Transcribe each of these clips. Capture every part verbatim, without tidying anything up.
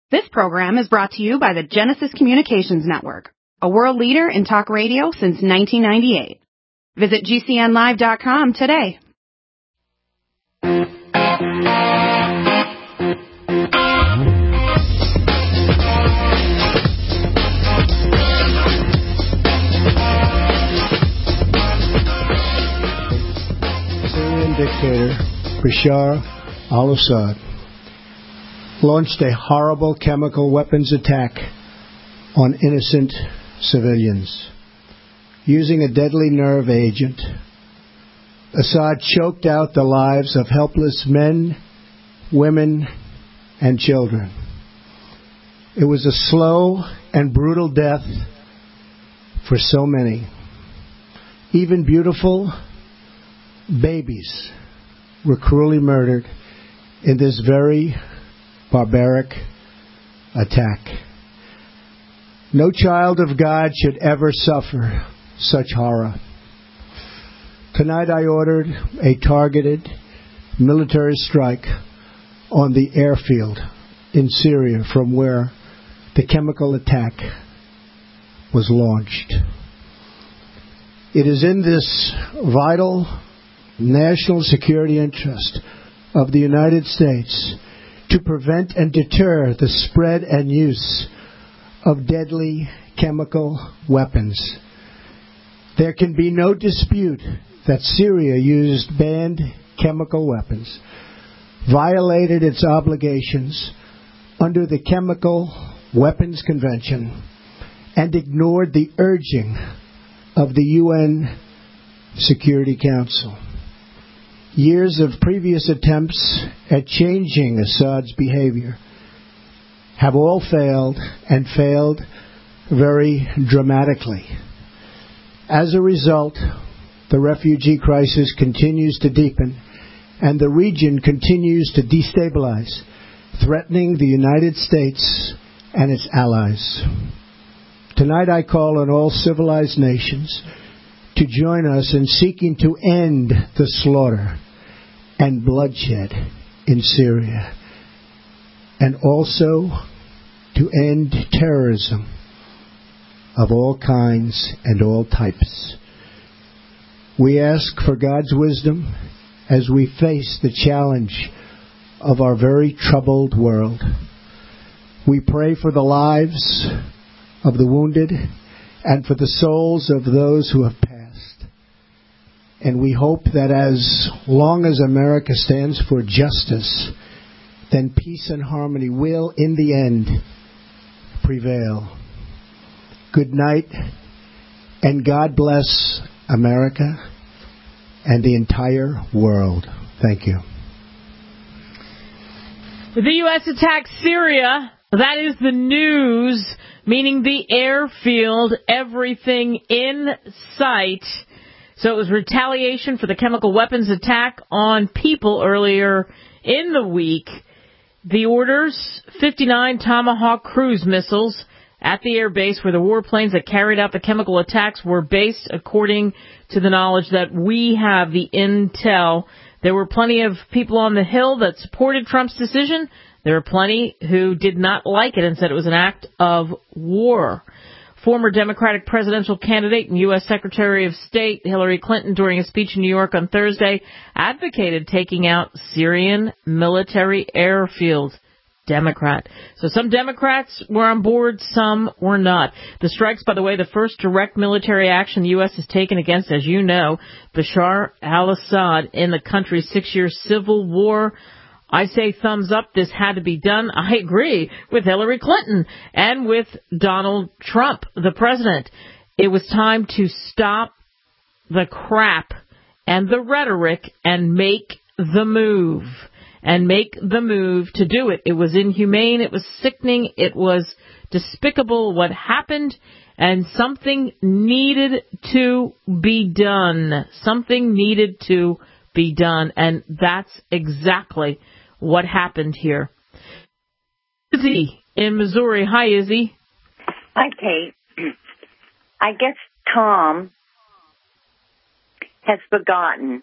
This program is brought to you by the Genesis Communications Network, a world leader in talk radio since nineteen ninety-eight. Visit G C N live dot com today. Syrian dictator Bashar al-Assad launched a horrible chemical weapons attack on innocent civilians. Using a deadly nerve agent, Assad choked out the lives of helpless men, women, and children. It was a slow and brutal death for so many. Even beautiful babies were cruelly murdered in this very barbaric attack. No child of God should ever suffer such horror. Tonight I ordered a targeted military strike on the airfield in Syria from where the chemical attack was launched. It is in this vital national security interest of the United States to prevent and deter the spread and use of deadly chemical weapons. There can be no dispute that Syria used banned chemical weapons, violated its obligations under the Chemical Weapons Convention, and ignored the urging of the U N Security Council. Years of previous attempts at changing Assad's behavior have all failed, and failed very dramatically. As a result, the refugee crisis continues to deepen, and the region continues to destabilize, threatening the United States and its allies. Tonight I call on all civilized nations to join us in seeking to end the slaughter and bloodshed in Syria, and also to end terrorism of all kinds and all types. We ask for God's wisdom as we face the challenge of our very troubled world. We pray for the lives of the wounded and for the souls of those who have passed. And we hope that as long as America stands for justice, then peace and harmony will, in the end, prevail. Good night, and God bless America and the entire world. Thank you. The U S attacks Syria. That is the news, meaning the airfield, everything in sight. So it was retaliation for the chemical weapons attack on people earlier in the week. The orders, fifty-nine Tomahawk cruise missiles at the air base where the warplanes that carried out the chemical attacks were based, according to the knowledge that we have, the intel. There were plenty of people on the Hill that supported Trump's decision. There were plenty who did not like it and said it was an act of war. Former Democratic presidential candidate and U S Secretary of State Hillary Clinton, during a speech in New York on Thursday, advocated taking out Syrian military airfields. Democrat. So some Democrats were on board, some were not. The strikes, by the way, the first direct military action the U S has taken against, as you know, Bashar al-Assad in the country's six-year civil war. I say thumbs up. This had to be done. I agree with Hillary Clinton and with Donald Trump, the president. It was time to stop the crap and the rhetoric and make the move. And make the move to do it. It was inhumane. It was sickening. It was despicable what happened. And something needed to be done. Something needed to be done. And that's exactly what happened here. Izzy in Missouri. Hi, Izzy. Hi, Kate. I guess Tom has forgotten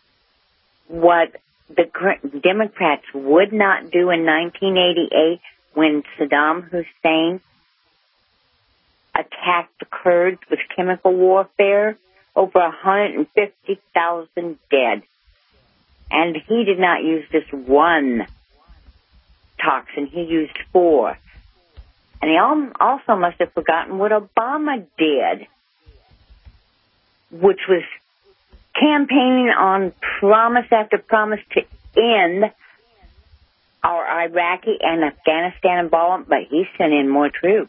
what the Democrats would not do in nineteen eighty-eight when Saddam Hussein attacked the Kurds with chemical warfare, over one hundred fifty thousand dead. And he did not use just one toxin, he used four. And he also must have forgotten what Obama did, which was campaigning on promise after promise to end our Iraqi and Afghanistan involvement, but he sent in more troops.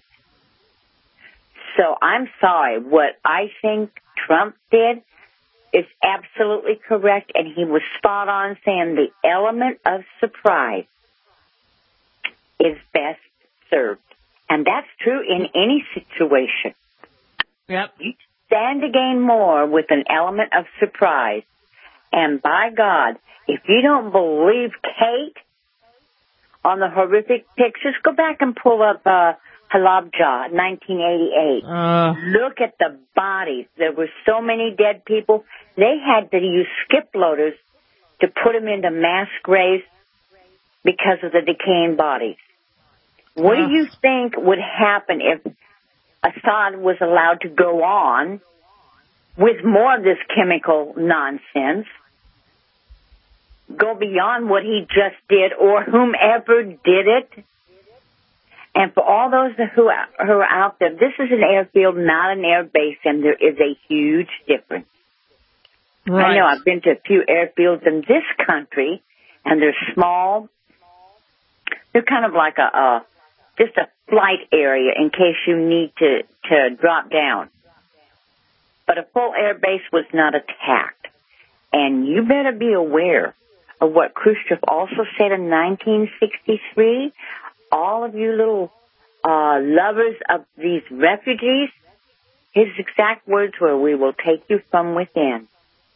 So I'm sorry. What I think Trump did is absolutely correct, and he was spot on saying the element of surprise is best served. And that's true in any situation. Yep. You stand to gain more with an element of surprise. And by God, if you don't believe Kate on the horrific pictures, go back and pull up uh, Halabja, nineteen eighty-eight. Uh. Look at the bodies. There were so many dead people. They had to use skip loaders to put them into mass graves because of the decaying bodies. What uh. do you think would happen if Assad was allowed to go on with more of this chemical nonsense, go beyond what he just did or whomever did it? And for all those who are, who are out there, this is an airfield, not an air base, and there is a huge difference. Right. I know I've been to a few airfields in this country, and they're small. They're kind of like a, a just a flight area in case you need to, to drop down. But a full air base was not attacked. And you better be aware of what Khrushchev also said in nineteen sixty-three. All of you little uh, lovers of these refugees, his exact words were, "We will take you from within."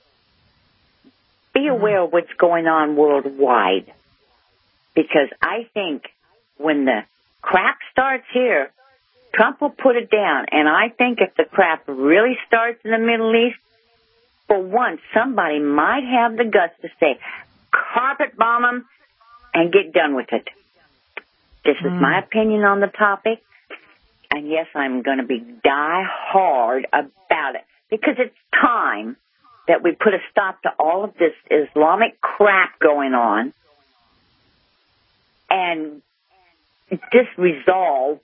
Be aware of what's going on worldwide. Because I think when the crap starts here, Trump will put it down. And I think if the crap really starts in the Middle East, for once, somebody might have the guts to say, carpet bomb them and get done with it. This is mm. my opinion on the topic. And yes, I'm going to be die hard about it. Because it's time that we put a stop to all of this Islamic crap going on and just resolve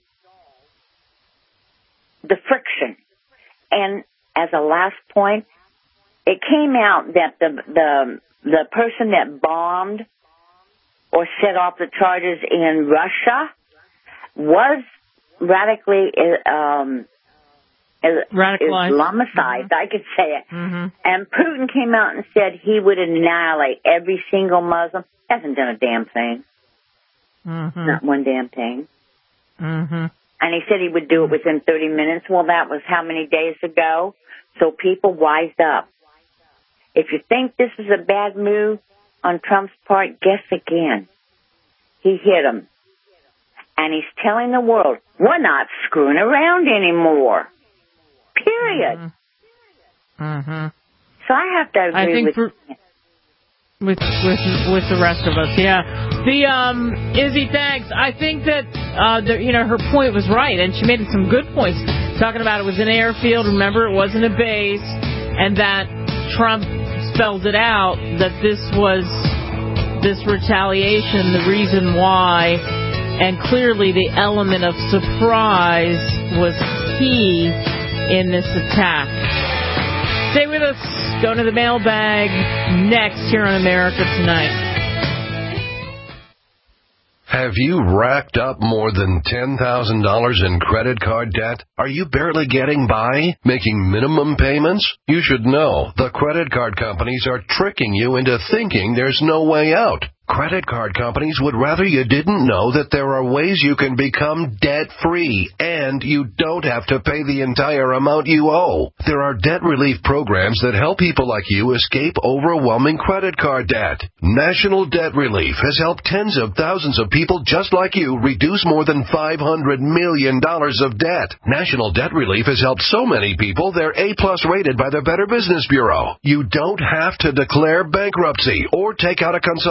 the friction. And as a last point, it came out that the the the person that bombed or set off the charges in Russia was radically um, radicalized, Islamicized, mm-hmm. I could say it. Mm-hmm. And Putin came out and said he would annihilate every single Muslim. Hasn't done a damn thing. Mm-hmm. Not one damn thing. Mm-hmm. And he said he would do it within thirty minutes. Well, that was how many days ago? So people wised up. If you think this is a bad move on Trump's part, guess again. He hit him. And he's telling the world, we're not screwing around anymore. Period. Mm-hmm. So I have to agree I think with for, with with with the rest of us, yeah. The um, Izzy, thanks. I think that uh, the, you know, her point was right, and she made some good points. Talking about it was an airfield. Remember, it wasn't a base, and that Trump spelled it out that this was this retaliation, the reason why, and clearly the element of surprise was key in this attack. Stay with us. Go to the mailbag next here on America Tonight. Have you racked up more than ten thousand dollars in credit card debt? Are you barely getting by, making minimum payments? You should know the credit card companies are tricking you into thinking there's no way out. Credit card companies would rather you didn't know that there are ways you can become debt-free, and you don't have to pay the entire amount you owe. There are debt relief programs that help people like you escape overwhelming credit card debt. National Debt Relief has helped tens of thousands of people just like you reduce more than five hundred million dollars of debt. National Debt Relief has helped so many people they're A-plus rated by the Better Business Bureau. You don't have to declare bankruptcy or take out a consolidation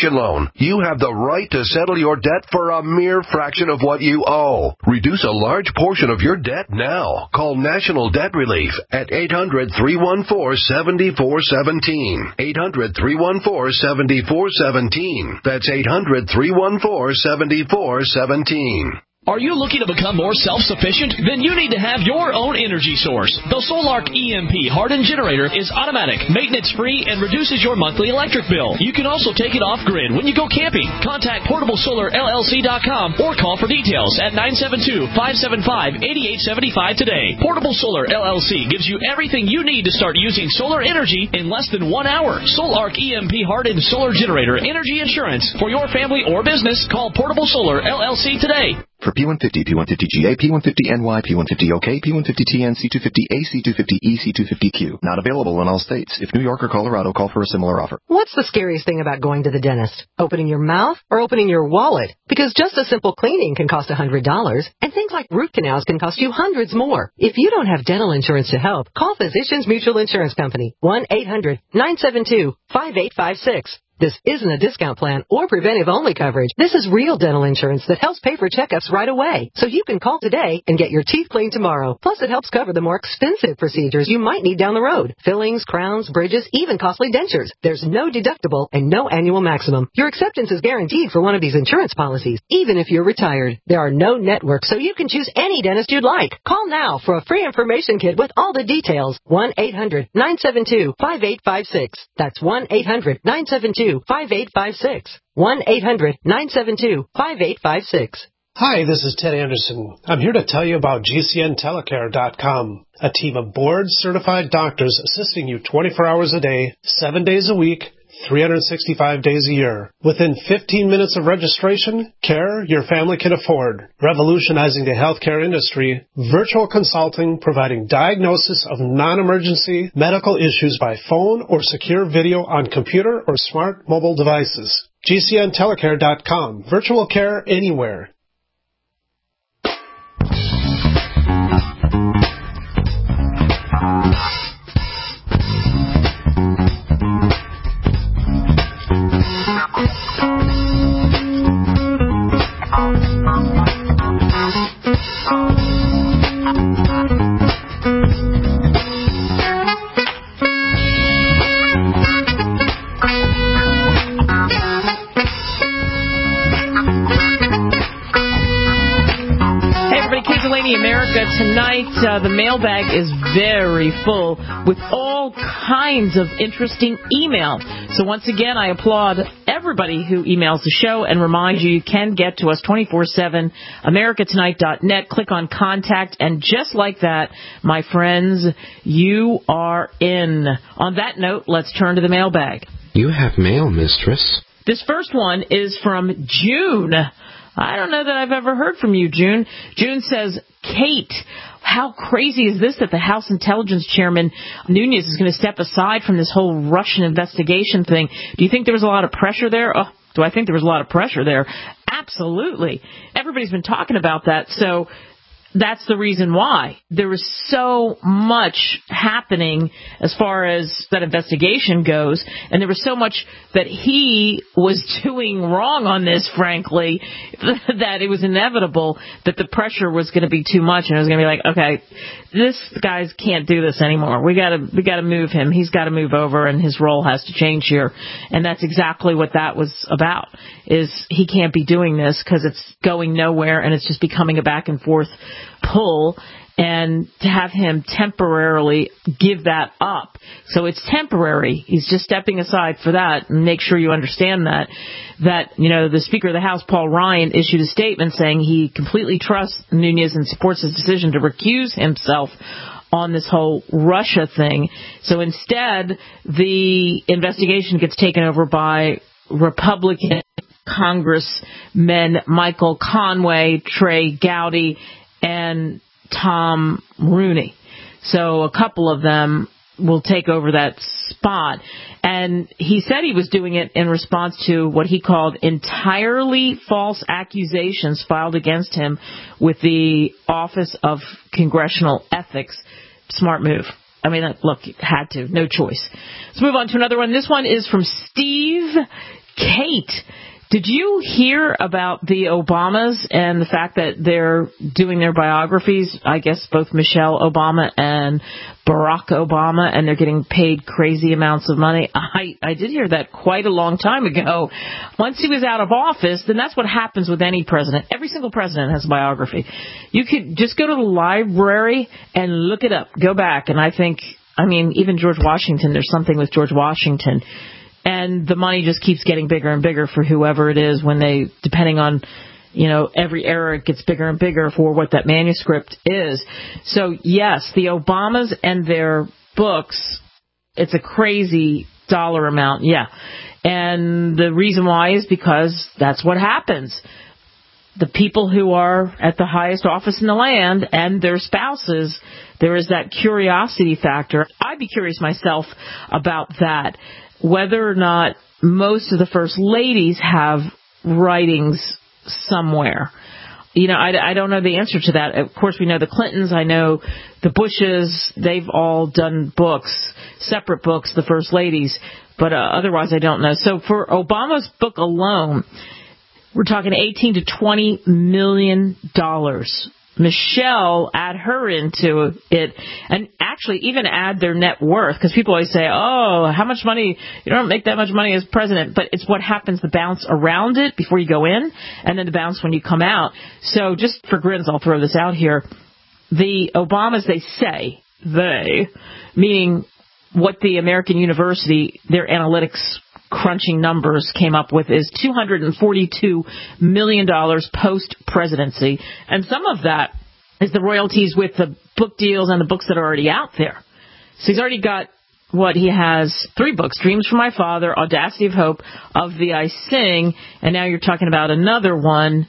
education loan. You have the right to settle your debt for a mere fraction of what you owe. Reduce a large portion of your debt now. Call National Debt Relief at eight hundred, three one four, seven four one seven. eight hundred, three one four, seven four one seven. That's eight hundred, three one four, seven four one seven. Are you looking to become more self-sufficient? Then you need to have your own energy source. The Solark E M P hardened generator is automatic, maintenance-free, and reduces your monthly electric bill. You can also take it off-grid when you go camping. Contact portable solar L L C dot com or call for details at nine seven two, five seven five, eight eight seven five today. Portable Solar L L C gives you everything you need to start using solar energy in less than one hour. Solark E M P hardened solar generator energy insurance for your family or business. Call Portable Solar L L C today. For P one fifty, P one fifty G A, P one fifty N Y, P one fifty O K, P one fifty T N, C two fifty A, C two fifty E, C two fifty Q. Not available in all states. If New York or Colorado, call for a similar offer. What's the scariest thing about going to the dentist? Opening your mouth or opening your wallet? Because just a simple cleaning can cost one hundred dollars, and things like root canals can cost you hundreds more. If you don't have dental insurance to help, call Physicians Mutual Insurance Company, one eight hundred, nine seven two, five eight five six. This isn't a discount plan or preventive-only coverage. This is real dental insurance that helps pay for checkups right away. So you can call today and get your teeth cleaned tomorrow. Plus, it helps cover the more expensive procedures you might need down the road. Fillings, crowns, bridges, even costly dentures. There's no deductible and no annual maximum. Your acceptance is guaranteed for one of these insurance policies, even if you're retired. There are no networks, so you can choose any dentist you'd like. Call now for a free information kit with all the details. one eight hundred, nine seven two, five eight five six. That's one eight hundred, nine seven two, five eight five six. one eight hundred, nine seven two, five eight five six. Hi, this is Ted Anderson. I'm here to tell you about G C N telecare dot com, a team of board-certified doctors assisting you twenty-four hours a day, seven days a week, three hundred sixty-five days a year. Within fifteen minutes of registration, care your family can afford. Revolutionizing the healthcare industry, virtual consulting providing diagnosis of non-emergency medical issues by phone or secure video on computer or smart mobile devices. G C N telecare dot com. Virtual care anywhere. America tonight, uh, the mailbag is very full with all kinds of interesting email. So once again, I applaud everybody who emails the show and remind you you can get to us twenty-four seven, America Tonight dot net. Click on contact, and just like that, my friends, you are in. On that note, let's turn to the mailbag. You have mail, mistress. This first one is from June. I don't know that I've ever heard from you, June. June says, Kate, how crazy is this that the House Intelligence Chairman Nunes is going to step aside from this whole Russian investigation thing? Do you think there was a lot of pressure there? Oh, do I think there was a lot of pressure there? Absolutely. Everybody's been talking about that, so that's the reason why. There was so much happening as far as that investigation goes, and there was so much that he was doing wrong on this, frankly, that it was inevitable that the pressure was going to be too much, and it was going to be like, okay, this guy can't do this anymore. We got to we got to move him. He's got to move over, and his role has to change here. And that's exactly what that was about, is he can't be doing this because it's going nowhere, and it's just becoming a back and forth pull, and to have him temporarily give that up. So it's temporary. He's just stepping aside for that, and make sure you understand that. That, you know, the Speaker of the House, Paul Ryan, issued a statement saying he completely trusts Nunes and supports his decision to recuse himself on this whole Russia thing. So instead, the investigation gets taken over by Republican Congressmen Michael Conway, Trey Gowdy, and Tom Rooney. So a couple of them will take over that spot. And he said he was doing it in response to what he called entirely false accusations filed against him with the Office of Congressional Ethics. Smart move. I mean, look, had to. No choice. Let's move on to another one. This one is from Steve Kate, did you hear about the Obamas and the fact that they're doing their biographies? I guess both Michelle Obama and Barack Obama, and they're getting paid crazy amounts of money. I, I did hear that quite a long time ago. Once he was out of office, then that's what happens with any president. Every single president has a biography. You could just go to the library and look it up. Go back, and I think, I mean, even George Washington, there's something with George Washington. And the money just keeps getting bigger and bigger for whoever it is when they, depending on, you know, every era it gets bigger and bigger for what that manuscript is. So, yes, the Obamas and their books, it's a crazy dollar amount, yeah. And the reason why is because that's what happens. The people who are at the highest office in the land and their spouses, there is that curiosity factor. I'd be curious myself about that. Whether or not most of the first ladies have writings somewhere. You know, I, I don't know the answer to that. Of course, we know the Clintons. I know the Bushes. They've all done books, separate books, the first ladies. But uh, otherwise, I don't know. So for Obama's book alone, we're talking eighteen to twenty million dollars. Michelle, add her into it, and actually even add their net worth, because people always say, oh, how much money, you don't make that much money as president, but it's what happens, the bounce around it before you go in, and then the bounce when you come out. So just for grins, I'll throw this out here. The Obamas, they say, they, meaning what the American University, their analytics crunching numbers came up with, is two hundred forty-two million dollars post-presidency. And some of that is the royalties with the book deals and the books that are already out there. So he's already got, what, he has three books, Dreams from My Father, Audacity of Hope, Of Thee I Sing, and now you're talking about another one.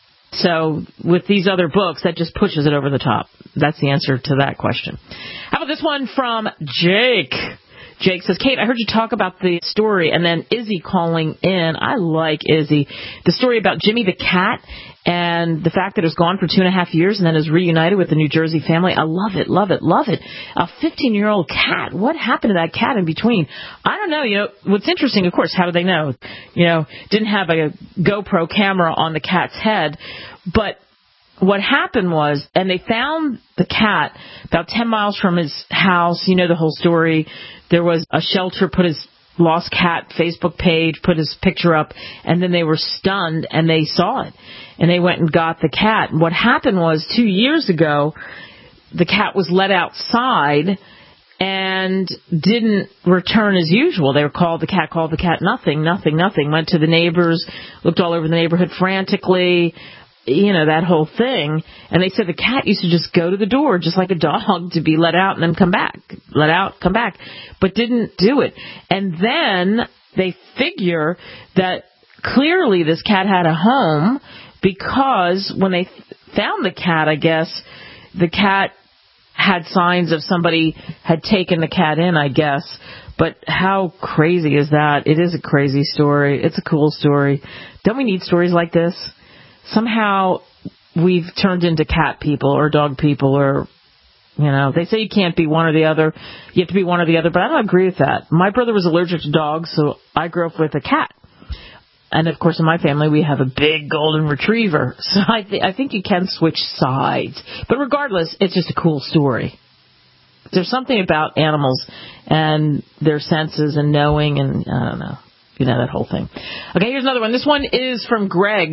So with these other books, that just pushes it over the top. That's the answer to that question. How about this one from Jake? Jake says, Kate, I heard you talk about the story, and then Izzy calling in. I like Izzy. The story about Jimmy the cat and the fact that it was gone for two and a half years and then is reunited with the New Jersey family. I love it, love it, love it. A fifteen-year-old cat. What happened to that cat in between? I don't know. You know, what's interesting, of course, how do they know? You know, didn't have a GoPro camera on the cat's head, but what happened was, and they found the cat about ten miles from his house. You know the whole story. There was a shelter, put his lost cat Facebook page, put his picture up, and then they were stunned, and they saw it. And they went and got the cat. And what happened was, two years ago, the cat was let outside and didn't return as usual. They were called, the cat called the cat, nothing, nothing, nothing. Went to the neighbors, looked all over the neighborhood frantically, you know, that whole thing. And they said the cat used to just go to the door, just like a dog, to be let out and then come back. Let out, come back. But didn't do it. And then they figure that clearly this cat had a home, because when they found the cat, I guess, the cat had signs of somebody had taken the cat in, I guess. But how crazy is that? It is a crazy story. It's a cool story. Don't we need stories like this? Somehow we've turned into cat people or dog people, or, you know, they say you can't be one or the other. You have to be one or the other, but I don't agree with that. My brother was allergic to dogs, so I grew up with a cat. And, of course, in my family, we have a big golden retriever. So I, th- I think you can switch sides. But regardless, it's just a cool story. There's something about animals and their senses and knowing, and I don't know, you know, that whole thing. Okay, here's another one. This one is from Greg.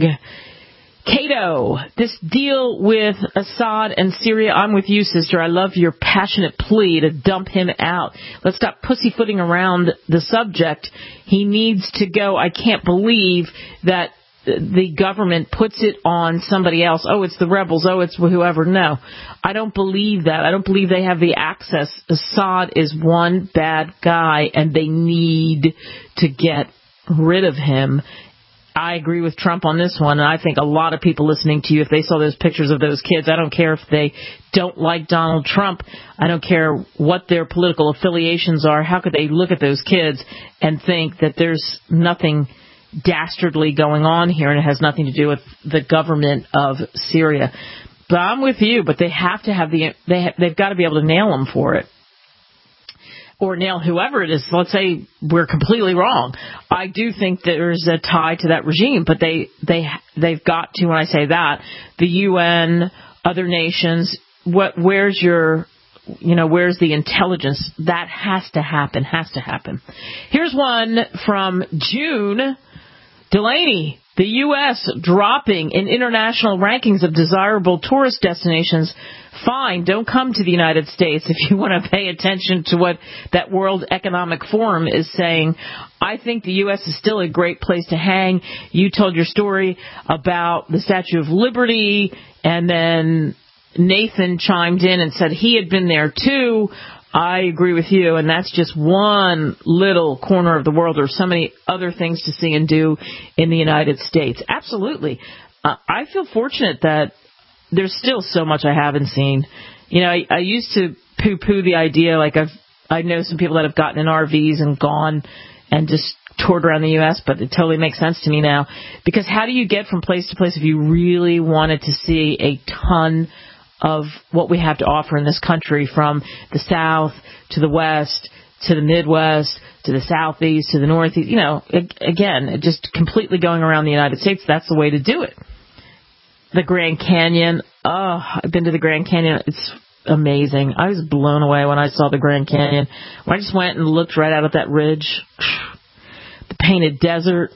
Cato, this deal with Assad and Syria, I'm with you, sister. I love your passionate plea to dump him out. Let's stop pussyfooting around the subject. He needs to go. I can't believe that the government puts it on somebody else. Oh, it's the rebels. Oh, it's whoever. No, I don't believe that. I don't believe they have the access. Assad is one bad guy, and they need to get rid of him. I agree with Trump on this one, and I think a lot of people listening to you, if they saw those pictures of those kids, I don't care if they don't like Donald Trump, I don't care what their political affiliations are, how could they look at those kids and think that there's nothing dastardly going on here and it has nothing to do with the government of Syria? But I'm with you, but they have to have the, they ha, they've got to be able to nail them for it. or nail whoever it is. Let's say we're completely wrong. I do think there's a tie to that regime, but they, they, they've got to, when I say that, the U N, other nations, what, where's your, you know, where's the intelligence? That has to happen, has to happen. Here's one from June. Delaney, the U S dropping in international rankings of desirable tourist destinations. Fine, don't come to the United States if you want to pay attention to what that World Economic Forum is saying. I think the U S is still a great place to hang. You told your story about the Statue of Liberty, and then Nathan chimed in and said he had been there too. I agree with you, and that's just one little corner of the world. There's so many other things to see and do in the United States. Absolutely. Uh, I feel fortunate that there's still so much I haven't seen. You know, I, I used to poo-poo the idea, like I've, I know some people that have gotten in R Vs and gone and just toured around the U S, but it totally makes sense to me now. Because how do you get from place to place if you really wanted to see a ton of what we have to offer in this country, from the South to the West to the Midwest to the Southeast to the Northeast? You know, again, just completely going around the United States, that's the way to do it. The Grand Canyon. Oh, I've been to the Grand Canyon. It's amazing. I was blown away when I saw the Grand Canyon. When I just went and looked right out at that ridge. The Painted Desert.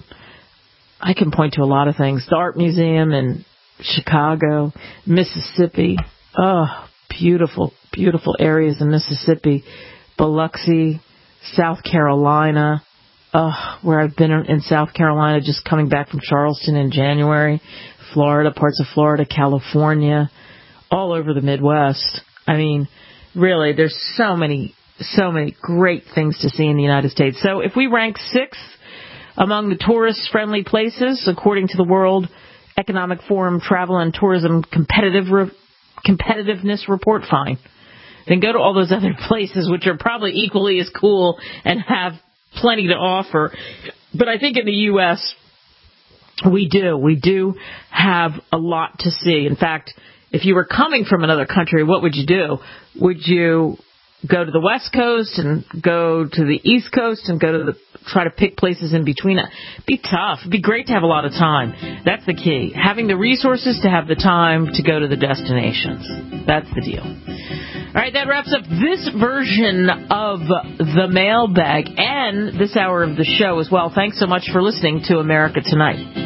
I can point to a lot of things. The Art Museum in Chicago, Mississippi. Oh, beautiful, beautiful areas in Mississippi. Biloxi, South Carolina. Oh, where I've been in South Carolina, just coming back from Charleston in January. Florida, parts of Florida, California, all over the Midwest. I mean, really, there's so many, so many great things to see in the United States. So if we rank sixth among the tourist-friendly places, according to the World Economic Forum Travel and Tourism Competitive Re- Competitiveness Report, fine. Then go to all those other places, which are probably equally as cool and have plenty to offer. But I think in the U S, we do. We do have a lot to see. In fact, if you were coming from another country, what would you do? Would you go to the West Coast and go to the East Coast and go to the, try to pick places in between? It'd be tough. It'd be great to have a lot of time. That's the key. Having the resources to have the time to go to the destinations. That's the deal. All right, that wraps up this version of the Mailbag and this hour of the show as well. Thanks so much for listening to America Tonight.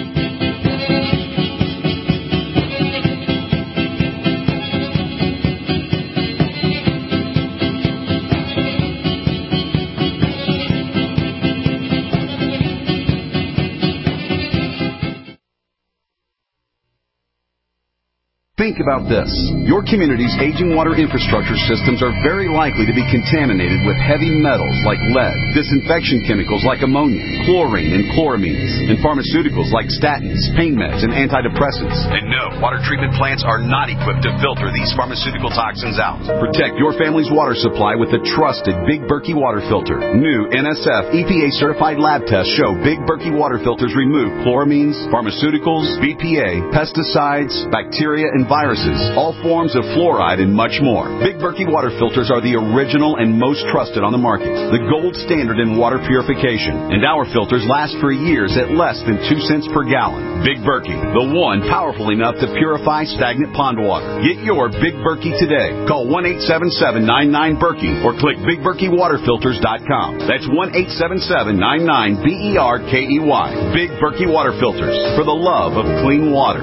Think about this. Your community's aging water infrastructure systems are very likely to be contaminated with heavy metals like lead, disinfection chemicals like ammonia, chlorine and chloramines, and pharmaceuticals like statins, pain meds, and antidepressants. And no, water treatment plants are not equipped to filter these pharmaceutical toxins out. Protect your family's water supply with the trusted Big Berkey water filter. New N S F E P A-certified lab tests show Big Berkey water filters remove chloramines, pharmaceuticals, B P A, pesticides, bacteria, and viruses, all forms of fluoride, and much more. Big Berkey water filters are the original and most trusted on the market, the gold standard in water purification, and our filters last for years at less than two cents per gallon. Big Berkey, the one powerful enough to purify stagnant pond water. Get your Big Berkey today. Call one eight seven seven, nine nine, Berkey or click big berkey water filters dot com. That's one eight seven seven, nine nine, B E R K E Y. Big Berkey water filters, for the love of clean water.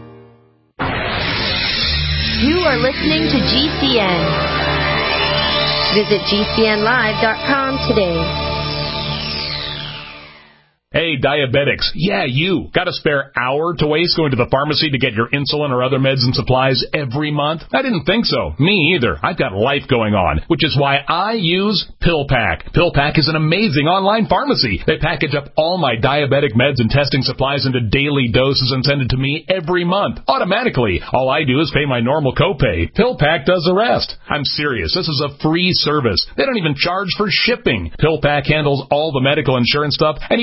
You are listening to G C N. Visit G C N live dot com today. Hey, diabetics. Yeah, you. Got a spare hour to waste going to the pharmacy to get your insulin or other meds and supplies every month? I didn't think so. Me either. I've got life going on, which is why I use PillPack. PillPack is an amazing online pharmacy. They package up all my diabetic meds and testing supplies into daily doses and send it to me every month, automatically. All I do is pay my normal copay. PillPack does the rest. I'm serious. This is a free service. They don't even charge for shipping. PillPack handles all the medical insurance stuff and even get with my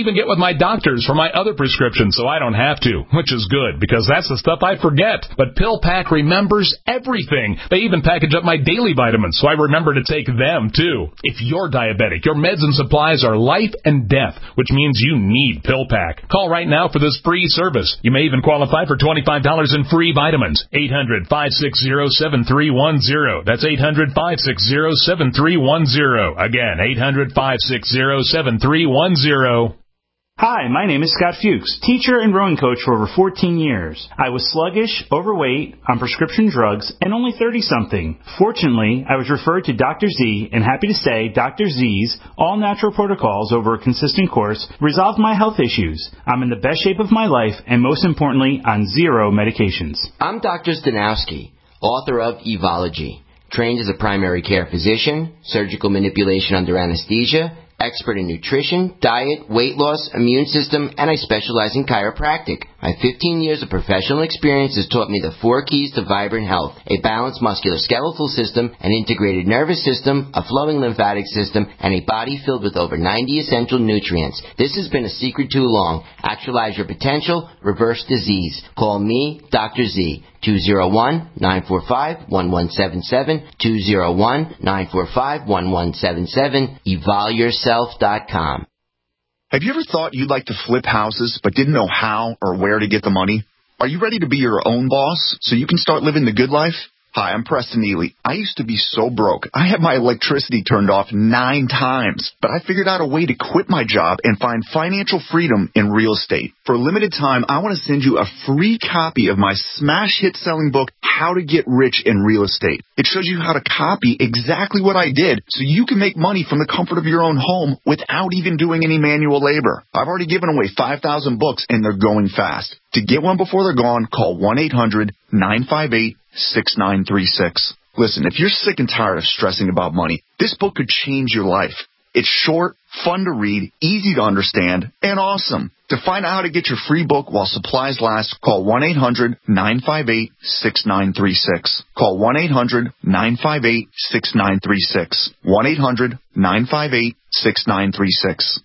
my doctors for my other prescriptions so I don't have to, which is good because that's the stuff I forget. But PillPack remembers everything. They even package up my daily vitamins so I remember to take them too. If you're diabetic, your meds and supplies are life and death, which means you need PillPack. Call right now for this free service. You may even qualify for twenty-five dollars in free vitamins. eight hundred, five six zero, seven three one zero. That's eight hundred, five six zero, seven three one zero. Again, eight hundred, five six zero, seven three one zero. Hi, my name is Scott Fuchs, teacher and rowing coach for over fourteen years. I was sluggish, overweight, on prescription drugs, and only thirty-something. Fortunately, I was referred to Doctor Z, and happy to say Doctor Z's all-natural protocols over a consistent course resolved my health issues. I'm in the best shape of my life, and most importantly, on zero medications. I'm Doctor Stanowski, author of Evology, trained as a primary care physician, surgical manipulation under anesthesia, expert in nutrition, diet, weight loss, immune system, and I specialize in chiropractic. My fifteen years of professional experience has taught me the four keys to vibrant health: a balanced musculoskeletal system, an integrated nervous system, a flowing lymphatic system, and a body filled with over ninety essential nutrients. This has been a secret too long. Actualize your potential, reverse disease. Call me, Doctor Z, two oh one, nine four five, one one seven seven, two oh one, nine four five, one one seven seven, evol yourself dot com. Have you ever thought you'd like to flip houses but didn't know how or where to get the money? Are you ready to be your own boss so you can start living the good life? Hi, I'm Preston Neely. I used to be so broke. I had my electricity turned off nine times, but I figured out a way to quit my job and find financial freedom in real estate. For a limited time, I want to send you a free copy of my smash hit selling book, How to Get Rich in Real Estate. It shows you how to copy exactly what I did so you can make money from the comfort of your own home without even doing any manual labor. I've already given away five thousand books and they're going fast. To get one before they're gone, call one eight hundred, nine five eight, six nine three six. Listen, if you're sick and tired of stressing about money, this book could change your life. It's short, fun to read, easy to understand, and awesome. To find out how to get your free book while supplies last, call one eight hundred, nine five eight, six nine three six. Call one eight hundred, nine five eight, six nine three six. one eight hundred, nine five eight, six nine three six.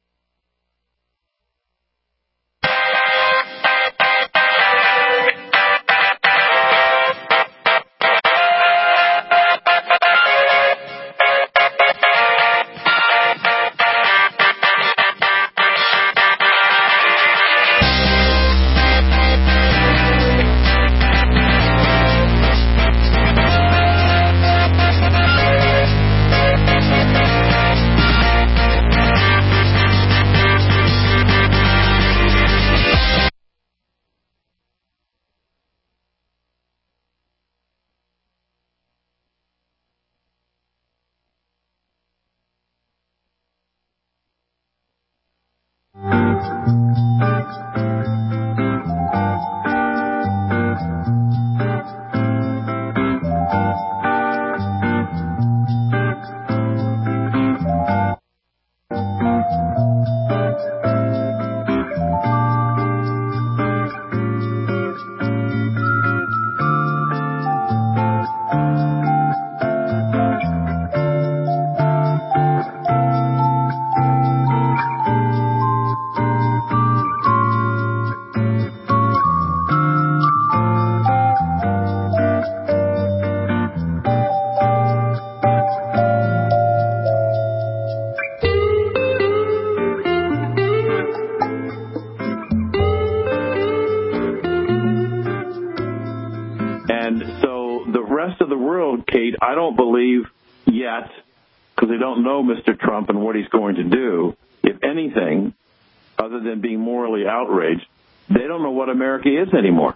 I don't believe yet, because they don't know Mister Trump and what he's going to do, if anything, other than being morally outraged, they don't know what America is anymore.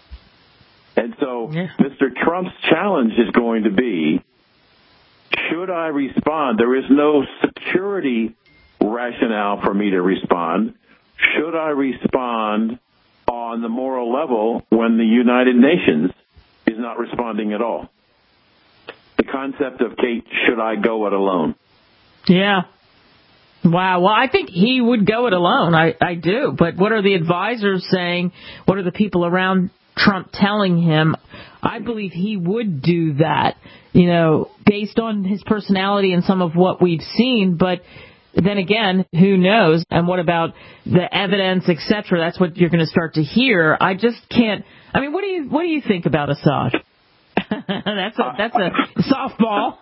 And so yeah. Mister Trump's challenge is going to be, should I respond? There is no security rationale for me to respond. Should I respond on the moral level when the United Nations is not responding at all? The concept of, Kate, should I go it alone? Yeah. Wow. Well, I think he would go it alone. I, I do. But what are the advisors saying? What are the people around Trump telling him? I believe he would do that, you know, based on his personality and some of what we've seen. But then again, who knows? And what about the evidence, et cetera? That's what you're going to start to hear. I just can't. I mean, what do you what do you think about Assad? that's a that's a softball.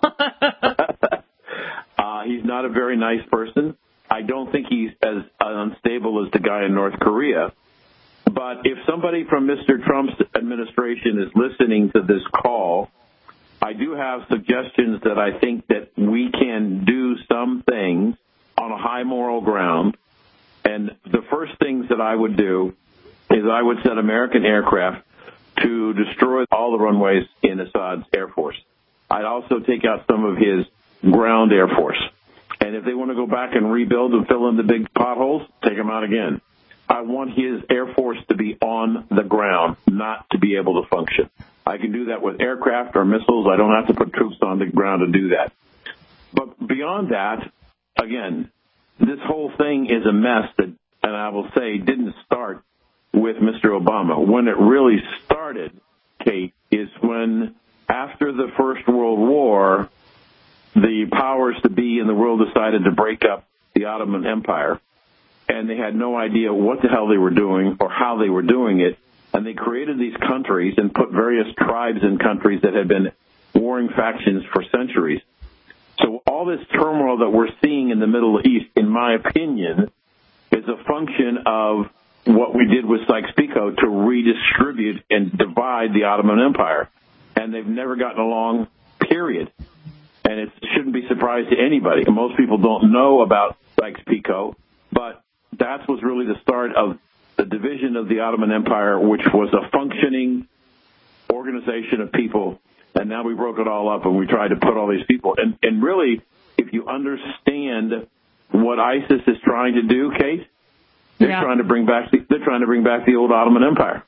uh, he's not a very nice person. I don't think he's as unstable as the guy in North Korea. But if somebody from Mister Trump's administration is listening to this call, I do have suggestions that I think that we can do some things on a high moral ground. And the first things that I would do is I would send American aircraft to destroy all the runways in Assad's Air Force. I'd also take out some of his ground Air Force. And if they want to go back and rebuild and fill in the big potholes, take them out again. I want his Air Force to be on the ground, not to be able to function. I can do that with aircraft or missiles. I don't have to put troops on the ground to do that. But beyond that, again, this whole thing is a mess that, and I will say, didn't start with Mister Obama. When it really started, Kate, is when after the First World War, the powers to be in the world decided to break up the Ottoman Empire, and they had no idea what the hell they were doing or how they were doing it, and they created these countries and put various tribes in countries that had been warring factions for centuries. So all this turmoil that we're seeing in the Middle East, in my opinion, is a function of what we did with Sykes-Picot to redistribute and divide the Ottoman Empire. And they've never gotten along, period. And it shouldn't be a surprise to anybody. Most people don't know about Sykes-Picot, but that was really the start of the division of the Ottoman Empire, which was a functioning organization of people. And now we broke it all up and we tried to put all these people. And, and really, if you understand what ISIS is trying to do, Kate, they're yeah. trying to bring back the, they're trying to bring back the old Ottoman Empire.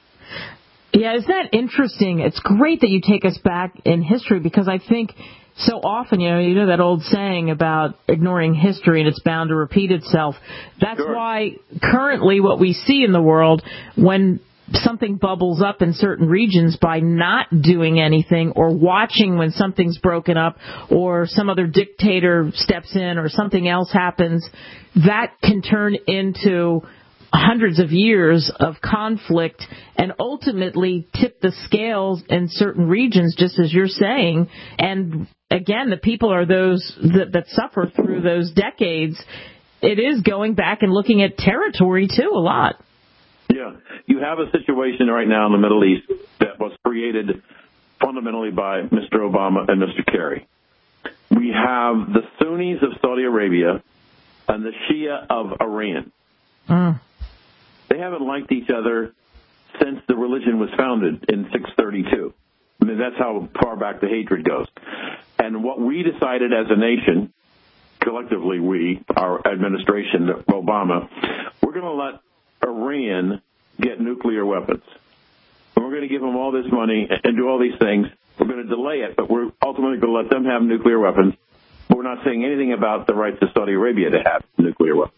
Yeah, isn't that interesting? It's great that you take us back in history, because I think so often, you know, you know that old saying about ignoring history and it's bound to repeat itself. That's sure. why currently what we see in the world, when something bubbles up in certain regions, by not doing anything or watching when something's broken up or some other dictator steps in or something else happens, that can turn into hundreds of years of conflict and ultimately tip the scales in certain regions, just as you're saying. And again, the people are those that, that suffer through those decades. It is going back and looking at territory, too, a lot. Yeah. You have a situation right now in the Middle East that was created fundamentally by Mister Obama and Mister Kerry. We have the Sunnis of Saudi Arabia and the Shia of Iran. Mm. They haven't liked each other since the religion was founded in six thirty-two. I mean, that's how far back the hatred goes. And what we decided as a nation, collectively we, our administration, Obama, we're going to let Iran get nuclear weapons. And we're going to give them all this money and do all these things. We're going to delay it, but we're ultimately going to let them have nuclear weapons. But we're not saying anything about the rights of Saudi Arabia to have nuclear weapons.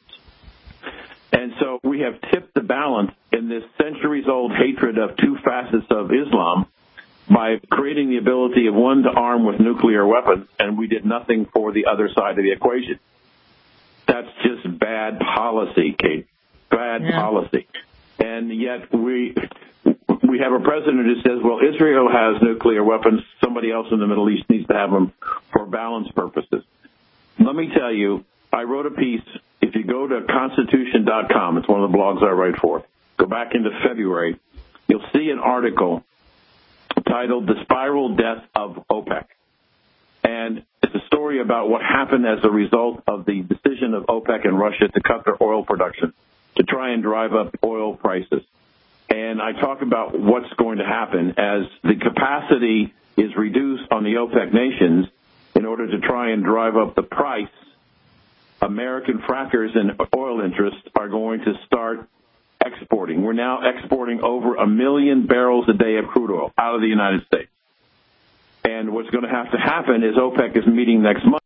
And so we have tipped the balance in this centuries-old hatred of two facets of Islam by creating the ability of one to arm with nuclear weapons, and we did nothing for the other side of the equation. That's just bad policy, Kate. Bad yeah. policy. And yet we we have a president who says, well, Israel has nuclear weapons. Somebody else in the Middle East needs to have them for balance purposes. Let me tell you, I wrote a piece. If you go to constitution dot com, it's one of the blogs I write for, go back into February, you'll see an article titled The Spiral Death of OPEC. And it's a story about what happened as a result of the decision of OPEC and Russia to cut their oil production, to try and drive up oil prices. And I talk about what's going to happen as the capacity is reduced on the OPEC nations in order to try and drive up the price. American frackers and oil interests are going to start exporting. We're now exporting over a million barrels a day of crude oil out of the United States. And what's going to have to happen is OPEC is meeting next month.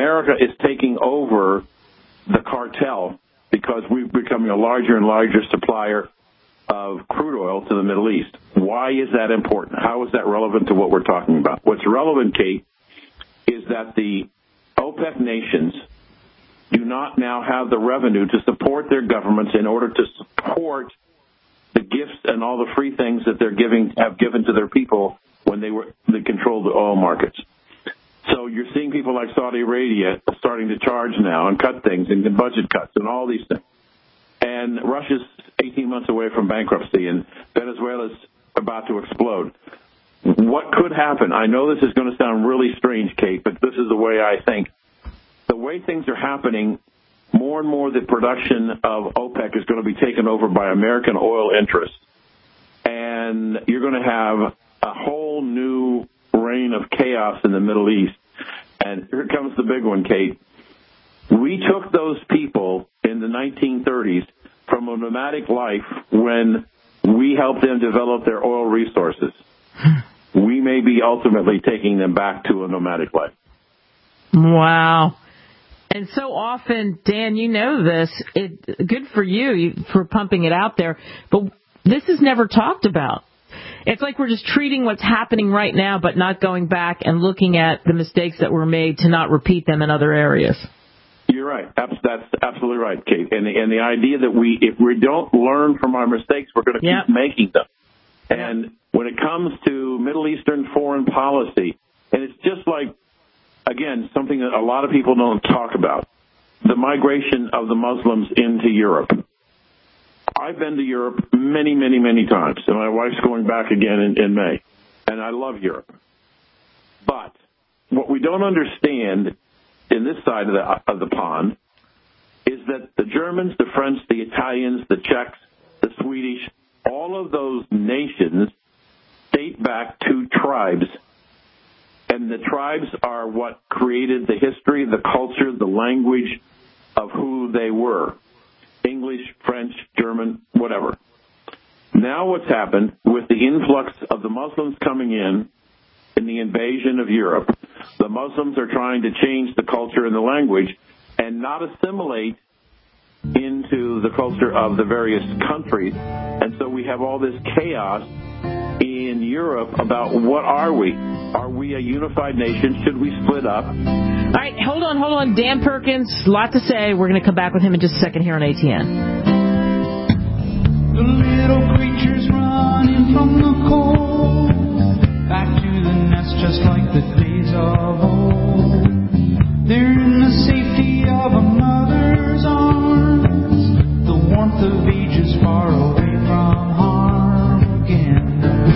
America is taking over the cartel because we're becoming a larger and larger supplier of crude oil to the Middle East. Why is that important? How is that relevant to what we're talking about? What's relevant, Kate, is that the OPEC nations do not now have the revenue to support their governments in order to support the gifts and all the free things that they're giving have given to their people when they were they controlled the oil markets. So you're seeing people like Saudi Arabia starting to charge now and cut things and budget cuts and all these things. And Russia's eighteen months away from bankruptcy, and Venezuela's about to explode. What could happen? I know this is going to sound really strange, Kate, but this is the way I think. The way things are happening, more and more the production of OPEC is going to be taken over by American oil interests. And you're going to have a whole new reign of chaos in the Middle East. And here comes the big one, Kate. We took those people in the nineteen thirties from a nomadic life when we helped them develop their oil resources. We may be ultimately taking them back to a nomadic life. Wow. And so often, Dan, you know this, it, good for you for pumping it out there, but this is never talked about. It's like we're just treating what's happening right now, but not going back and looking at the mistakes that were made to not repeat them in other areas. You're right. That's absolutely right, Kate. And the, and the idea that we, if we don't learn from our mistakes, we're going to yep. keep making them. And when it comes to Middle Eastern foreign policy, and it's just like, again, something that a lot of people don't talk about, the migration of the Muslims into Europe. I've been to Europe many, many, many times, and my wife's going back again in, in May, and I love Europe. But what we don't understand in this side of the, of the pond is that the Germans, the French, the Italians, the Czechs, the Swedish, all of those nations date back to tribes. And the tribes are what created the history, the culture, the language of who they were. English, French, German, whatever. Now what's happened with the influx of the Muslims coming in, in the invasion of Europe, the Muslims are trying to change the culture and the language and not assimilate into the culture of the various countries. And so we have all this chaos in Europe about what are we? Are we a unified nation? Should we split up? All right, hold on, hold on. Dan Perkins, a lot to say. We're going to come back with him in just a second here on A T N. The little creatures running from the cold, back to the nest just like the days of old. They're in the safety of a mother's arms, the warmth of ages far away from harm again.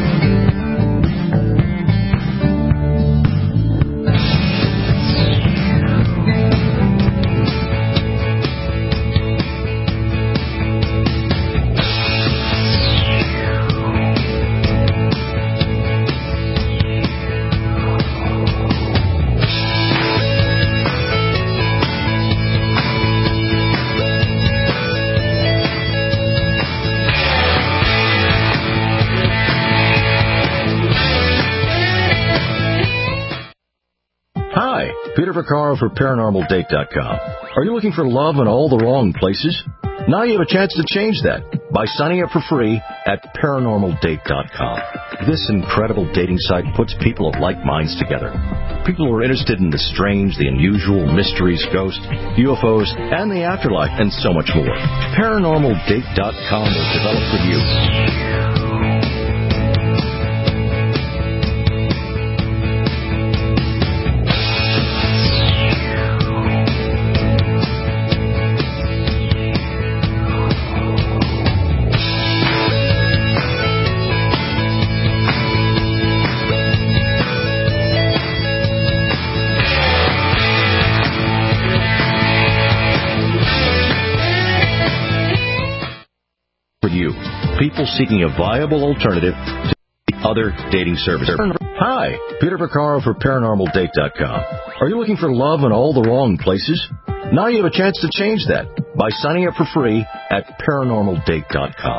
Peter Vaccaro for Paranormal Date dot com. Are you looking for love in all the wrong places? Now you have a chance to change that by signing up for free at Paranormal Date dot com. This incredible dating site puts people of like minds together. People who are interested in the strange, the unusual, mysteries, ghosts, U F Os, and the afterlife, and so much more. Paranormal Date dot com will develop with you. People seeking a viable alternative to other dating services. Hi, Peter Vaccaro for Paranormal Date dot com. Are you looking for love in all the wrong places? Now you have a chance to change that by signing up for free at Paranormal Date dot com.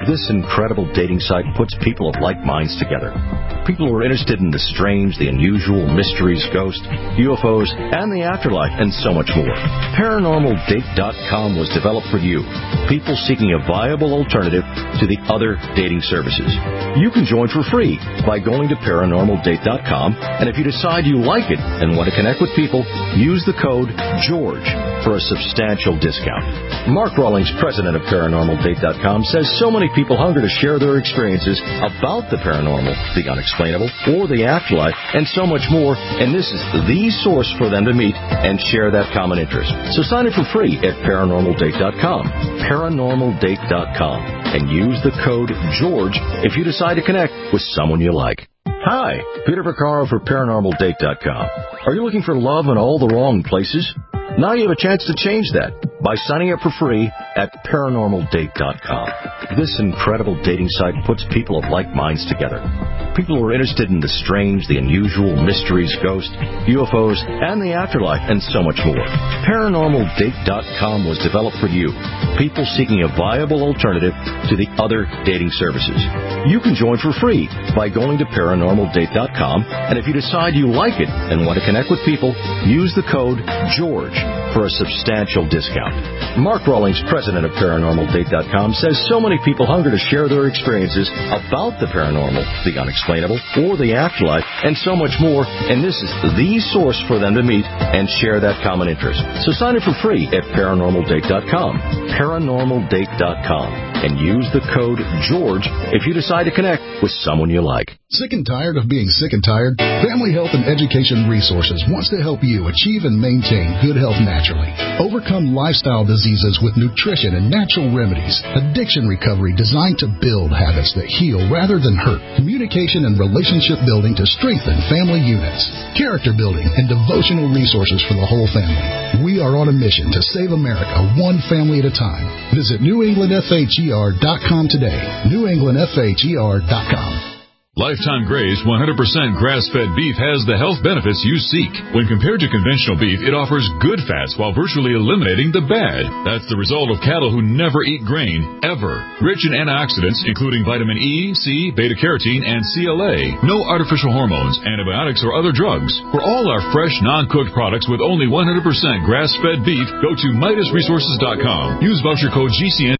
This incredible dating site puts people of like minds together. People who are interested in the strange, the unusual, mysteries, ghosts, U F Os, and the afterlife, and so much more. Paranormal Date dot com was developed for you, people seeking a viable alternative to the other dating services. You can join for free by going to Paranormal Date dot com, and if you decide you like it and want to connect with people, use the code GEORGE for a substantial discount. Mark Rawlings, president of Paranormal Date dot com, says so many people hunger to share their experiences about the paranormal, the unexplainable, or the afterlife, and so much more, and this is the source for them to meet and share that common interest. So sign up for free at Paranormal Date dot com, Paranormal Date dot com, and use the code GEORGE if you decide to connect with someone you like. Hi, Peter Vaccaro for Paranormal Date dot com. Are you looking for love in all the wrong places? Now you have a chance to change that by signing up for free at Paranormal Date dot com. This incredible dating site puts people of like minds together. People who are interested in the strange, the unusual, mysteries, ghosts, U F Os, and the afterlife, and so much more. Paranormal Date dot com was developed for you, people seeking a viable alternative to the other dating services. You can join for free by going to Paranormal Date dot com, and if you decide you like it and want to connect with people, use the code GEORGE for a substantial discount. Mark Rawlings, president of Paranormal Date dot com, says so many people hunger to share their experiences about the paranormal, the unexplainable, or the afterlife, and so much more, and this is the source for them to meet and share that common interest. So sign up for free at Paranormal Date dot com, Paranormal Date dot com, and use the code GEORGE if you decide to connect with someone you like. Sick and tired of being sick and tired? Family Health and Education Resources wants to help you achieve and maintain good health naturally. Overcome lifestyle diseases with nutrition and natural remedies. Addiction recovery designed to build habits that heal rather than hurt. Communication and relationship building to strengthen family units. Character building and devotional resources for the whole family. We are on a mission to save America one family at a time. Visit New England F H E R dot com today. New England F H E R dot com. Lifetime Graze one hundred percent grass-fed beef has the health benefits you seek. When compared to conventional beef, it offers good fats while virtually eliminating the bad. That's the result of cattle who never eat grain, ever. Rich in antioxidants, including vitamin E, C, beta-carotene, and C L A. No artificial hormones, antibiotics, or other drugs. For all our fresh, non-cooked products with only one hundred percent grass-fed beef, go to Midas Resources dot com. Use voucher code G C N.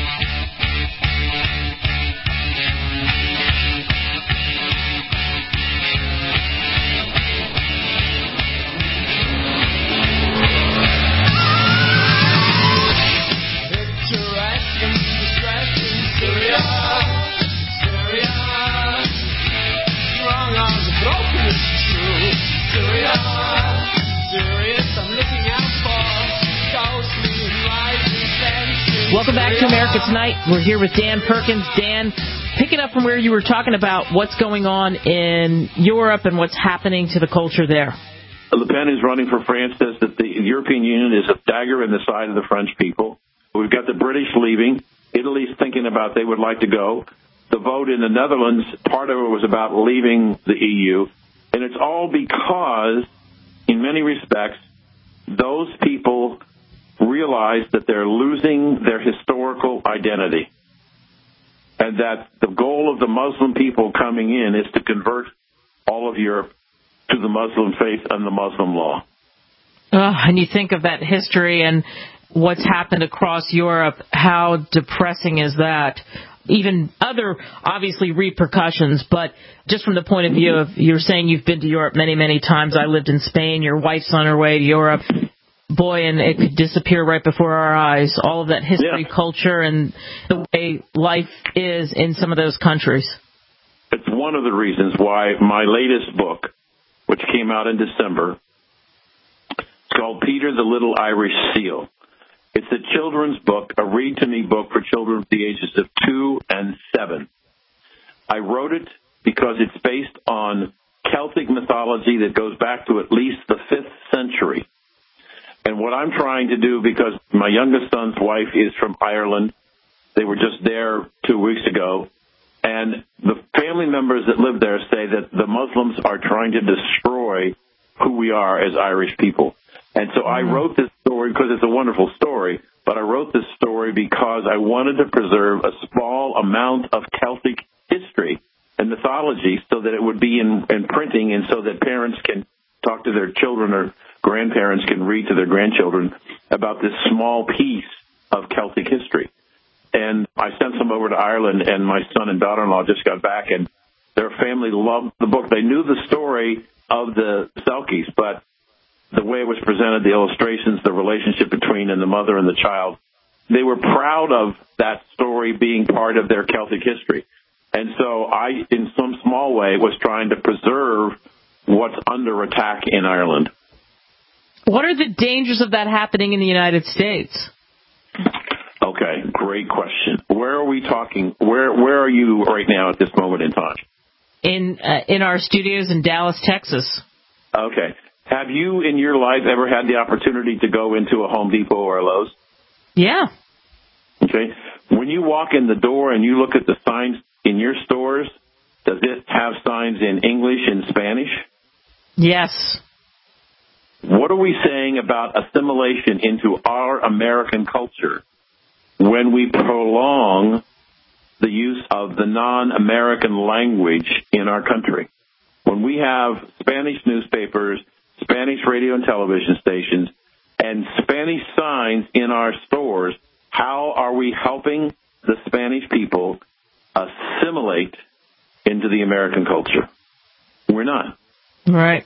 Welcome back to America Tonight. We're here with Dan Perkins. Dan, picking up from where you were talking about what's going on in Europe and what's happening to the culture there. Le Pen is running for France, says that the European Union is a dagger in the side of the French people. We've got the British leaving. Italy's thinking about they would like to go. The vote in the Netherlands, part of it was about leaving the E U. And it's all because, in many respects, those people realize that they're losing their historical identity, and that the goal of the Muslim people coming in is to convert all of Europe to the Muslim faith and the Muslim law. Uh, and you think of that history and what's happened across Europe, how depressing is that? Even other, obviously, repercussions, but just from the point of view of, you're saying you've been to Europe many, many times. I lived in Spain. Your wife's on her way to Europe. Boy, and it could disappear right before our eyes. All of that history, yeah. culture, and the way life is in some of those countries. It's one of the reasons why my latest book, which came out in December, it's called Peter the Little Irish Seal. It's a children's book, a read-to-me book for children of the ages of two and seven. I wrote it because it's based on Celtic mythology that goes back to at least the fifth century. And what I'm trying to do, because my youngest son's wife is from Ireland, they were just there two weeks ago, and the family members that live there say that the Muslims are trying to destroy who we are as Irish people. And so I wrote this story because it's a wonderful story, but I wrote this story because I wanted to preserve a small amount of Celtic history and mythology so that it would be in, in printing and so that parents can talk to their children or grandparents can read to their grandchildren about this small piece of Celtic history. And I sent some over to Ireland, and my son and daughter-in-law just got back, and their family loved the book. They knew the story of the Selkies, but the way it was presented, the illustrations, the relationship between and the mother and the child, they were proud of that story being part of their Celtic history. And so I, in some small way, was trying to preserve what's under attack in Ireland. What are the dangers of that happening in the United States? Okay, great question. Where are we talking? Where where are you right now at this moment in time? In uh, in our studios in Dallas, Texas. Okay. Have you in your life ever had the opportunity to go into a Home Depot or a Lowe's? Yeah. Okay. When you walk in the door and you look at the signs in your stores, does it have signs in English and Spanish? Yes. What are we saying about assimilation into our American culture when we prolong the use of the non-American language in our country? When we have Spanish newspapers, Spanish radio and television stations, and Spanish signs in our stores, how are we helping the Spanish people assimilate into the American culture? We're not. Right.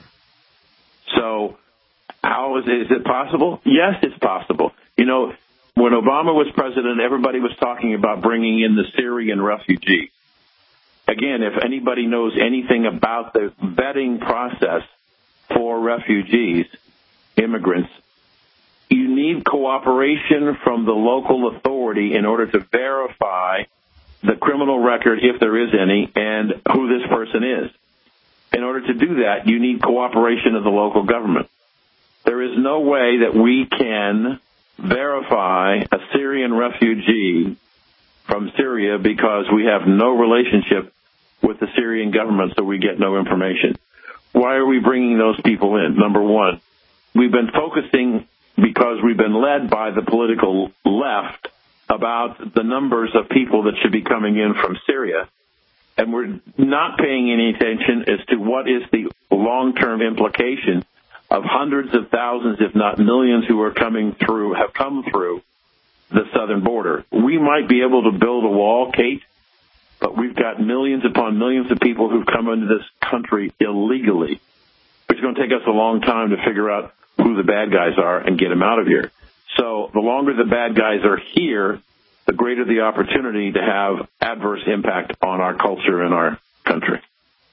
So how is it, is it possible? Yes, it's possible. You know, when Obama was president, everybody was talking about bringing in the Syrian refugees. Again, if anybody knows anything about the vetting process for refugees, immigrants, you need cooperation from the local authority in order to verify the criminal record, if there is any, and who this person is. In order to do that, you need cooperation of the local government. There is no way that we can verify a Syrian refugee from Syria because we have no relationship with the Syrian government, so we get no information. Why are we bringing those people in? Number one, we've been focusing because we've been led by the political left about the numbers of people that should be coming in from Syria. And we're not paying any attention as to what is the long-term implication of hundreds of thousands, if not millions, who are coming through, have come through the southern border. We might be able to build a wall, Kate, but we've got millions upon millions of people who've come into this country illegally. It's going to take us a long time to figure out who the bad guys are and get them out of here. So the longer the bad guys are here, the greater the opportunity to have adverse impact on our culture and our country.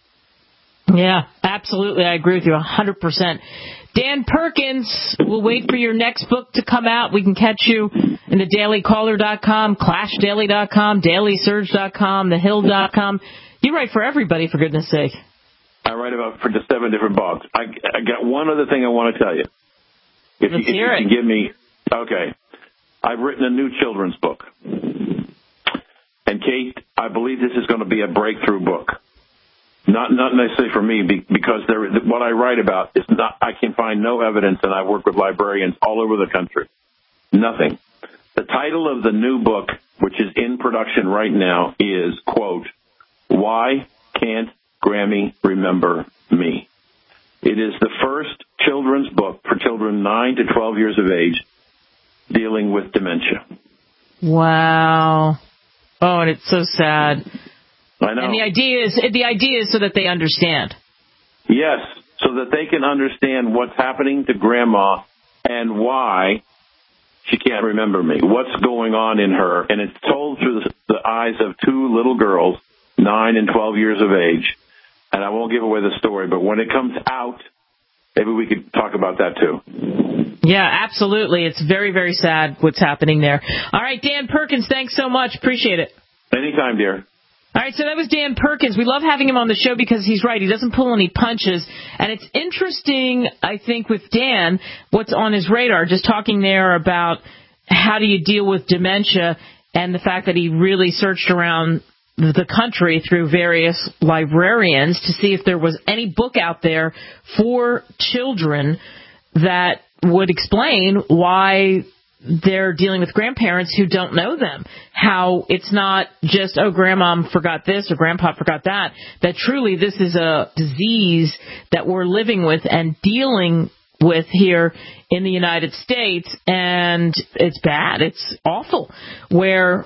Yeah, absolutely. I agree with you one hundred percent. Dan Perkins, we'll wait for your next book to come out. We can catch you in the daily caller dot com, clash daily dot com, daily surge dot com, the hill dot com. You write for everybody, for goodness sake. I write about for just seven different blogs. I, I got one other thing I want to tell you. If Let's you, if hear you it. can give me, okay. I've written a new children's book. And Kate, I believe this is going to be a breakthrough book. Not not necessarily for me, because there, what I write about is not. I can find no evidence, and I work with librarians all over the country. Nothing. The title of the new book, which is in production right now, is, quote, Why Can't Grammy Remember Me? It is the first children's book for children nine to twelve years of age dealing with dementia. Wow. Oh, and it's so sad. I know. And the idea is the idea is so that they understand. Yes, so that they can understand what's happening to Grandma and why she can't remember me. What's going on in her, and it's told through the, the eyes of two little girls, nine and twelve years of age. And I won't give away the story, but when it comes out, maybe we could talk about that too. Yeah, absolutely. It's very, very sad what's happening there. All right, Dan Perkins, thanks so much. Appreciate it. Anytime, dear. All right, so that was Dan Perkins. We love having him on the show because he's right. He doesn't pull any punches. And it's interesting, I think, with Dan, what's on his radar, just talking there about how do you deal with dementia and the fact that he really searched around the country through various librarians to see if there was any book out there for children that would explain why they're dealing with grandparents who don't know them. How it's not just, oh, grandma forgot this or grandpa forgot that. That truly this is a disease that we're living with and dealing with here in the United States. And it's bad. It's awful. Where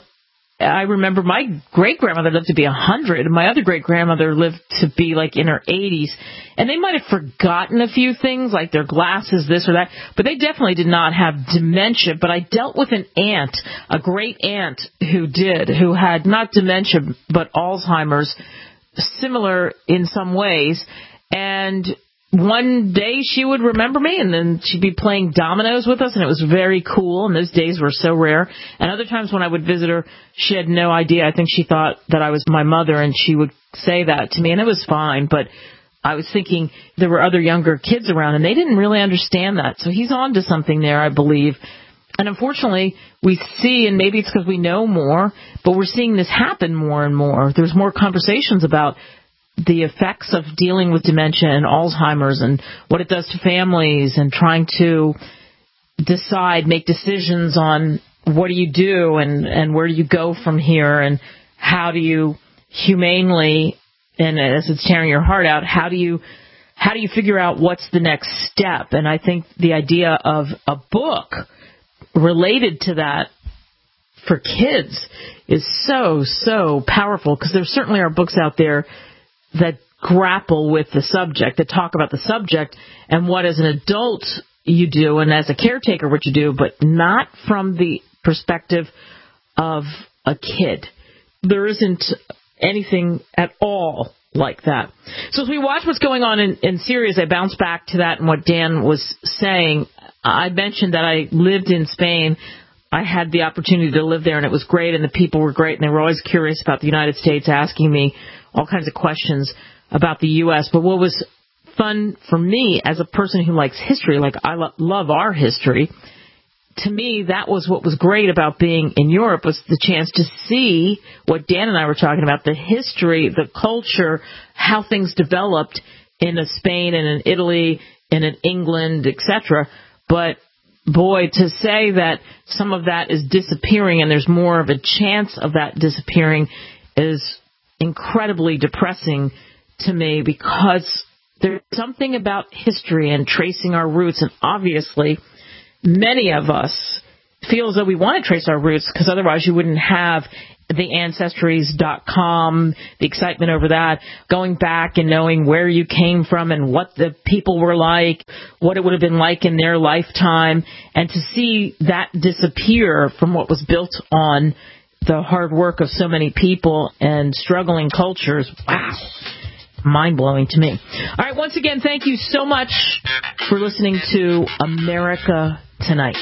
I remember my great-grandmother lived to be one hundred, and my other great-grandmother lived to be, like, in her eighties. And they might have forgotten a few things, like their glasses, this or that, but they definitely did not have dementia. But I dealt with an aunt, a great-aunt who did, who had not dementia, but Alzheimer's, similar in some ways. And one day she would remember me, and then she'd be playing dominoes with us, and it was very cool, and those days were so rare. And other times when I would visit her, she had no idea. I think she thought that I was my mother, and she would say that to me, and it was fine. But I was thinking there were other younger kids around, and they didn't really understand that. So he's on to something there, I believe. And unfortunately, we see, and maybe it's because we know more, but we're seeing this happen more and more. There's more conversations about the effects of dealing with dementia and Alzheimer's and what it does to families, and trying to decide, make decisions on what do you do and, and where do you go from here, and how do you humanely, and as it's tearing your heart out, how do you how do you figure out what's the next step? And I think the idea of a book related to that for kids is so, so powerful, because there certainly are books out there that grapple with the subject, that talk about the subject and what as an adult you do and as a caretaker what you do, but not from the perspective of a kid. There isn't anything at all like that. So as we watch what's going on in, in Syria, as I bounce back to that and what Dan was saying, I mentioned that I lived in Spain. I had the opportunity to live there, and it was great, and the people were great, and they were always curious about the United States, asking me all kinds of questions about the U S But what was fun for me as a person who likes history, like I lo- love our history, to me that was what was great about being in Europe, was the chance to see what Dan and I were talking about, the history, the culture, how things developed in a Spain and in Italy and in England, et cetera. But boy, to say that some of that is disappearing and there's more of a chance of that disappearing is incredibly depressing to me, because there's something about history and tracing our roots, and obviously many of us feel as though we want to trace our roots, because otherwise you wouldn't have the ancestries dot com, the excitement over that, going back and knowing where you came from and what the people were like, what it would have been like in their lifetime, and to see that disappear from what was built on the hard work of so many people and struggling cultures. Wow. Mind-blowing to me. All right, once again, thank you so much for listening to America Tonight.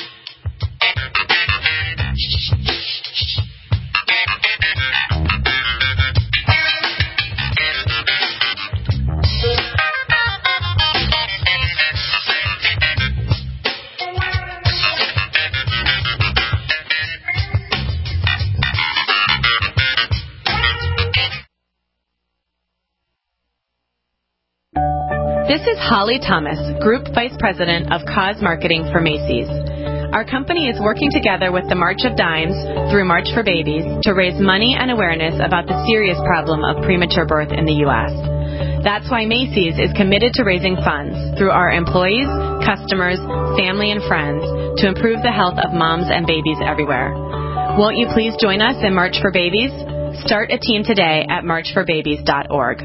This is Holly Thomas, Group Vice President of Cause Marketing for Macy's. Our company is working together with the March of Dimes through March for Babies to raise money and awareness about the serious problem of premature birth in the U S. That's why Macy's is committed to raising funds through our employees, customers, family, and friends to improve the health of moms and babies everywhere. Won't you please join us in March for Babies? Start a team today at march for babies dot org.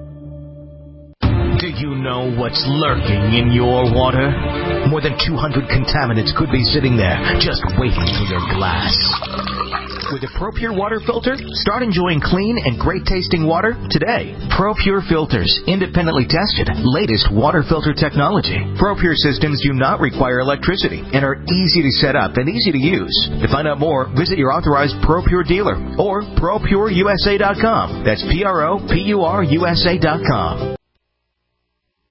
Do you know what's lurking in your water? More than two hundred contaminants could be sitting there, just waiting for your glass. With a ProPure water filter, start enjoying clean and great-tasting water today. ProPure filters, independently tested, latest water filter technology. ProPure systems do not require electricity and are easy to set up and easy to use. To find out more, visit your authorized ProPure dealer or pro pure U S A dot com. That's P R O P U R U S A dot com.